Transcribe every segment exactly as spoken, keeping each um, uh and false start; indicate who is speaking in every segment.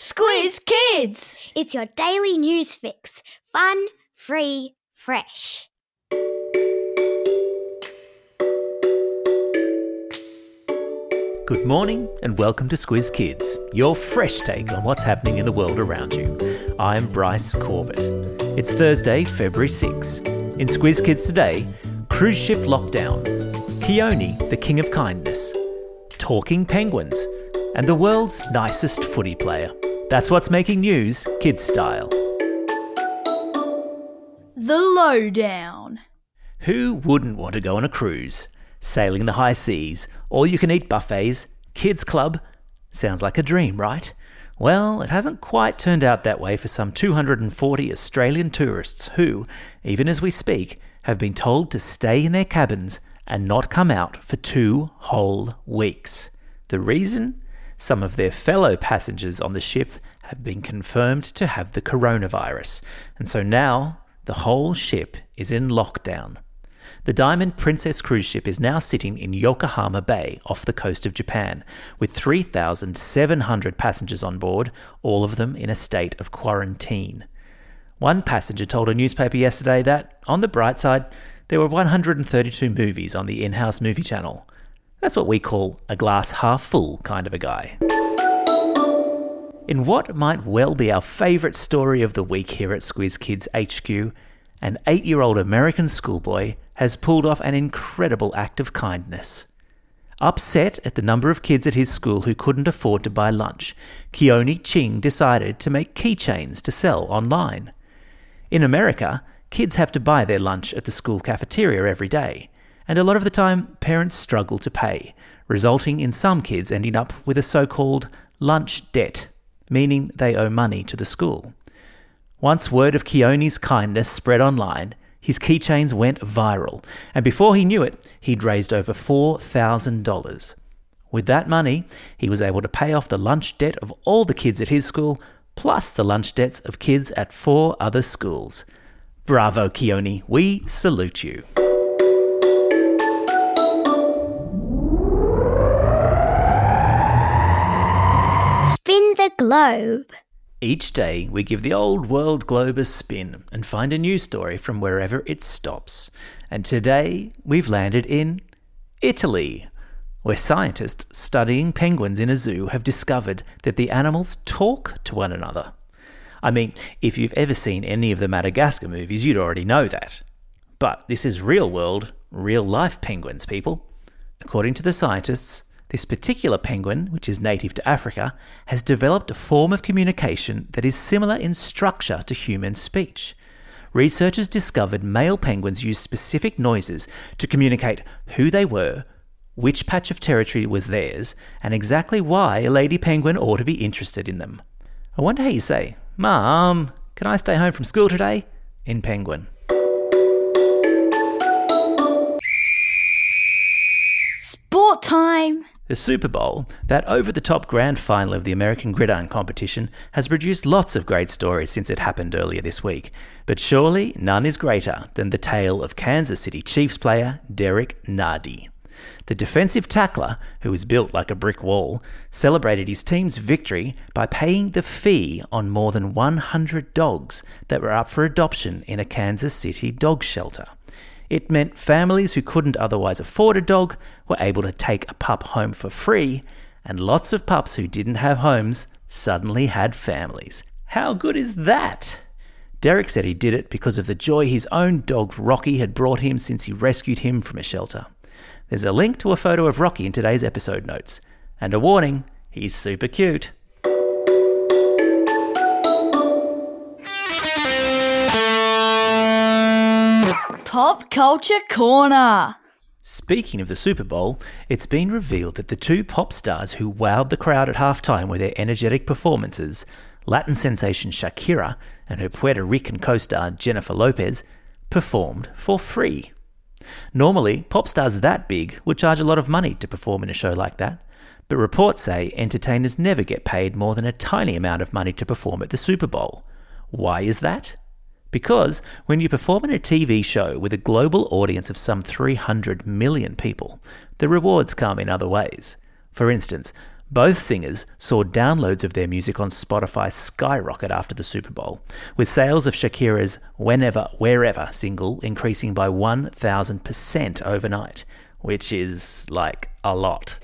Speaker 1: Squiz Kids!
Speaker 2: It's your daily news fix. Fun, free, fresh.
Speaker 3: Good morning and welcome to Squiz Kids, your fresh take on what's happening in the world around you. I'm Bryce Corbett. It's Thursday, February sixth. In Squiz Kids today, cruise ship lockdown, Keone, the king of kindness, talking penguins, and the world's nicest footy player. That's what's making news, kids style.
Speaker 1: The Lowdown.
Speaker 3: Who wouldn't want to go on a cruise? Sailing the high seas, all-you-can-eat buffets, kids club. Sounds like a dream, right? Well, it hasn't quite turned out that way for some two hundred forty Australian tourists who, even as we speak, have been told to stay in their cabins and not come out for two whole weeks. The reason? Some of their fellow passengers on the ship have been confirmed to have the coronavirus, and so now the whole ship is in lockdown. The Diamond Princess cruise ship is now sitting in Yokohama Bay off the coast of Japan, with three thousand seven hundred passengers on board, all of them in a state of quarantine. One passenger told a newspaper yesterday that, on the bright side, there were one hundred thirty-two movies on the in-house movie channel. That's what we call a glass half full kind of a guy. In what might well be our favourite story of the week here at Squiz Kids H Q, an eight-year-old American schoolboy has pulled off an incredible act of kindness. Upset at the number of kids at his school who couldn't afford to buy lunch, Keone Ching decided to make keychains to sell online. In America, kids have to buy their lunch at the school cafeteria every day, and a lot of the time parents struggle to pay, resulting in some kids ending up with a so-called lunch debt, meaning they owe money to the school. Once word of Keone's kindness spread online, his keychains went viral, and before he knew it, he'd raised over four thousand dollars. With that money, he was able to pay off the lunch debt of all the kids at his school, plus the lunch debts of kids at four other schools. Bravo, Keone, we salute you.
Speaker 2: Spin the globe.
Speaker 3: Each day, we give the old world globe a spin and find a news story from wherever it stops. And today, we've landed in Italy, where scientists studying penguins in a zoo have discovered that the animals talk to one another. I mean, if you've ever seen any of the Madagascar movies, you'd already know that. But this is real world, real life penguins, people. According to the scientists, this particular penguin, which is native to Africa, has developed a form of communication that is similar in structure to human speech. Researchers discovered male penguins use specific noises to communicate who they were, which patch of territory was theirs, and exactly why a lady penguin ought to be interested in them. I wonder how you say, "Mum, can I stay home from school today?" in penguin.
Speaker 1: Sport time!
Speaker 3: The Super Bowl, that over-the-top grand final of the American Gridiron competition, has produced lots of great stories since it happened earlier this week, but surely none is greater than the tale of Kansas City Chiefs player Derek Nardi. The defensive tackler, who is built like a brick wall, celebrated his team's victory by paying the fee on more than one hundred dogs that were up for adoption in a Kansas City dog shelter. It meant families who couldn't otherwise afford a dog were able to take a pup home for free, and lots of pups who didn't have homes suddenly had families. How good is that? Derek said he did it because of the joy his own dog Rocky had brought him since he rescued him from a shelter. There's a link to a photo of Rocky in today's episode notes. And a warning, he's super cute.
Speaker 1: Pop Culture Corner.
Speaker 3: Speaking of the Super Bowl, it's been revealed that the two pop stars who wowed the crowd at halftime with their energetic performances, Latin sensation Shakira and her Puerto Rican co-star Jennifer Lopez, performed for free. Normally, pop stars that big would charge a lot of money to perform in a show like that, but reports say entertainers never get paid more than a tiny amount of money to perform at the Super Bowl. Why is that? Because when you perform in a T V show with a global audience of some three hundred million people, the rewards come in other ways. For instance, Both singers saw downloads of their music on Spotify skyrocket after the Super Bowl, with sales of Shakira's Whenever, Wherever single increasing by one thousand percent overnight, which is like a lot.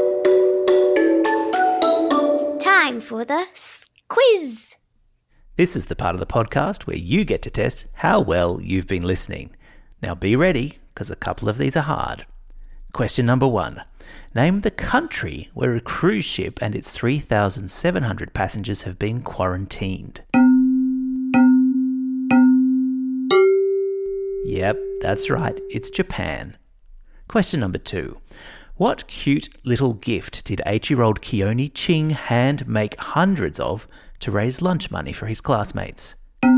Speaker 2: Time for the s- quiz.
Speaker 3: This is the part of the podcast where you get to test how well you've been listening. Now be ready, because a couple of these are hard. Question number one. Name the country where a cruise ship and its three thousand seven hundred passengers have been quarantined. Yep, that's right, it's Japan. Question number two. What cute little gift did eight-year-old Keone Ching hand make hundreds of to raise lunch money for his classmates?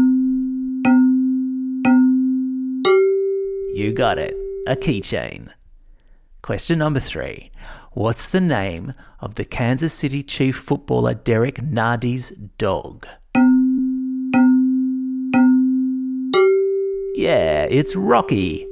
Speaker 3: You got it, a keychain. Question number three. What's the name of the Kansas City Chief footballer Derek Nardi's dog? Yeah, it's Rocky.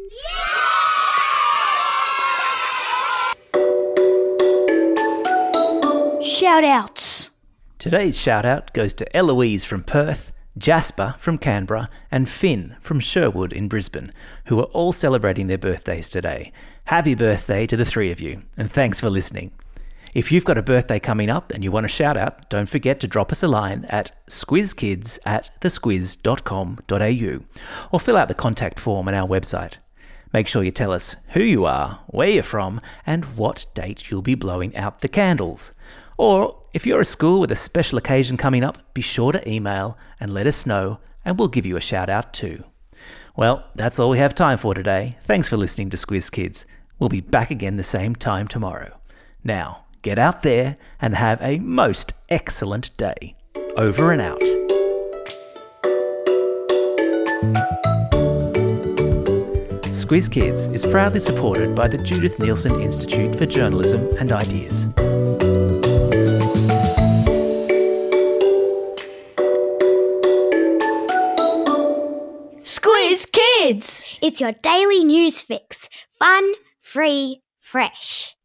Speaker 1: Shout-outs.
Speaker 3: Today's shout-out goes to Eloise from Perth, Jasper from Canberra, and Finn from Sherwood in Brisbane, who are all celebrating their birthdays today. Happy birthday to the three of you, and thanks for listening. If you've got a birthday coming up and you want a shout-out, don't forget to drop us a line at squizkids at thesquiz dot com dot a u or fill out the contact form on our website. Make sure you tell us who you are, where you're from, and what date you'll be blowing out the candles. Or, if you're a school with a special occasion coming up, be sure to email and let us know, and we'll give you a shout-out too. Well, that's all we have time for today. Thanks for listening to Squiz Kids. We'll be back again the same time tomorrow. Now, get out there and have a most excellent day. Over and out. Squiz Kids is proudly supported by the Judith Neilson Institute for Journalism and Ideas.
Speaker 1: Squiz Kids!
Speaker 2: It's your daily news fix. Fun, free, fresh.